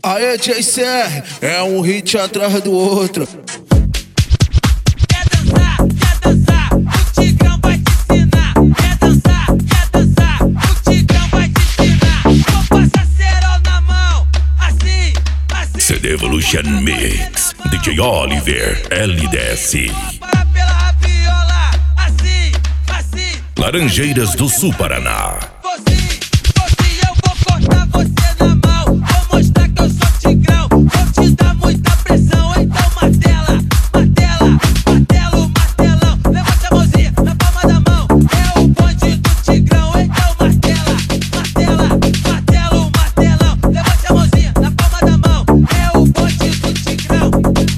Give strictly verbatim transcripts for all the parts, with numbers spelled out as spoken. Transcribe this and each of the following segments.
Aê, J C R, é um hit atrás do outro. Quer dançar, quer dançar, o Tigrão vai te ensinar. Quer dançar, quer dançar, o Tigrão vai te ensinar. Vou passar cerol na mão, assim, assim. C D Evolution Mix, D J Oliver, L D S. Para pela rapiola, assim, assim. Laranjeiras do Sul, Paraná. Você, você, eu vou cortar você na mão. Vou mostrar que eu sou Tigrão. Vou te dar muita pressão, então martela, martela, martelo, martelão. Levanta a mãozinha na palma da mão. É o bonde do Tigrão, então martela, martela, martelo, martelão. Levanta a mãozinha na palma da mão. É o bonde do Tigrão.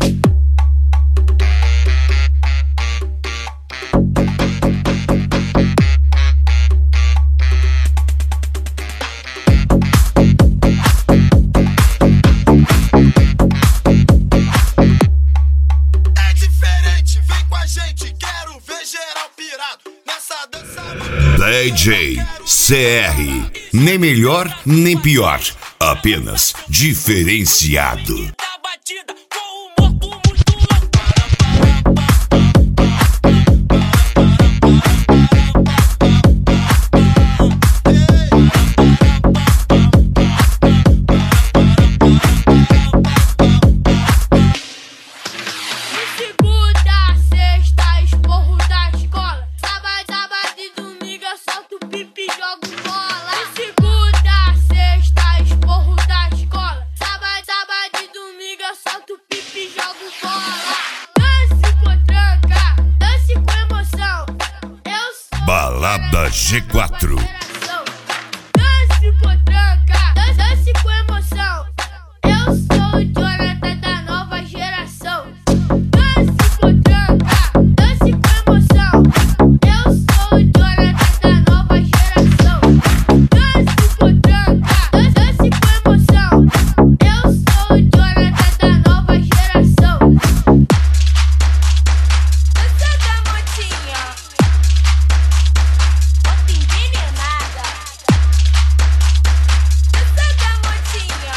É diferente, vem com a gente, quero ver geral pirado nessa dança. D J C R, nem melhor nem pior, apenas diferenciado. Da batida com o morto muito louco. Segunda, sexta, esporro da escola. Sábado, sábado e domingo eu solto pipi e jogo bola. Segunda, sexta, esporro da escola. Sábado, sábado e domingo eu solto pipi e jogo bola. Dance com tranca, dance com emoção. Eu sou Balada G quatro. Dance com tranca, dan- dance com emoção. Eu sou o Jonathan da nova geração. Dance com tranca, dance com emoção. Eu sou o Jonathan da nova geração. Dance com tranca, dan- dance com emoção. Eu sou o Jonathan da nova geração. Dança da motinha, outra envenenada. Dança da motinha,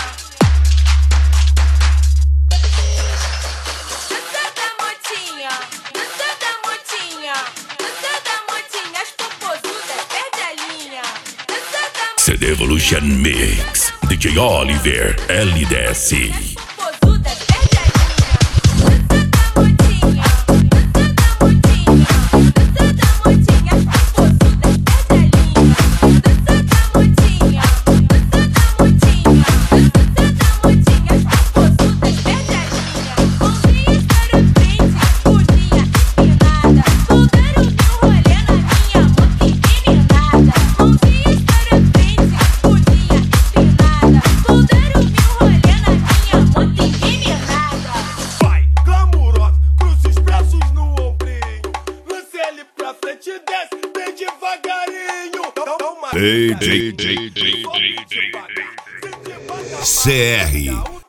dança da motinha, dança da motinha, dança da motinha. As popozudas perde a linha. Dança da C D Evolution Mix, D J Oliver, L D S. popozudas perde a linha. Dança da motinha, dança da motinha, dança da motinha. As popozudas perde a linha. Dança da motinha, dança da motinha, dança da motinha. As popozudas perde a linha. Mãozinha para frente, pulinha empinada. Solteiro no rolê na minha moto envenenada. Mãozinha para frente, pulinha empinada. Solteiro no rolê na minha moto envenenada. Vai, glamurosa, cruza os braços no ombrinho. Lance ele pra frente e desce bem devagarinho. Dá- dá uma- D J C R,